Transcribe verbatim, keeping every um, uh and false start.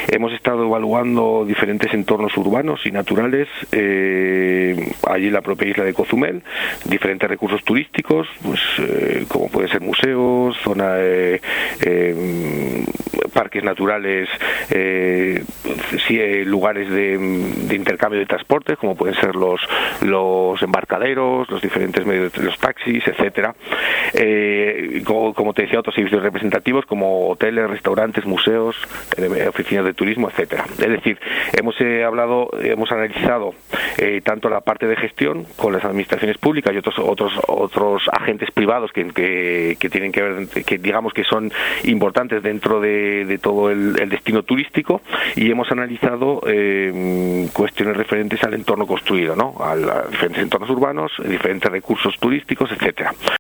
Hemos estado evaluando diferentes entornos urbanos y naturales, eh, allí en la propia isla de Cozumel, diferentes recursos turísticos, pues eh, como pueden ser museos, zona eh, eh, parques naturales, eh, sí, eh, lugares de, de intercambio de transportes, como pueden ser los los embarcaderos, los diferentes medios, los taxis, etcétera. Eh, como, como te decía, otros servicios representativos como hoteles, restaurantes, museos, eh, oficinas de turismo, etcétera. Es decir, hemos eh, hablado, hemos analizado eh, tanto la parte de gestión con las administraciones públicas y otros otros otros agentes privados que, que, que tienen que ver, que digamos que son importantes dentro de, de todo el, el destino turístico, y hemos analizado eh, cuestiones referentes al entorno construido, ¿no? A, a diferentes entornos urbanos, diferentes recursos turísticos, etcétera.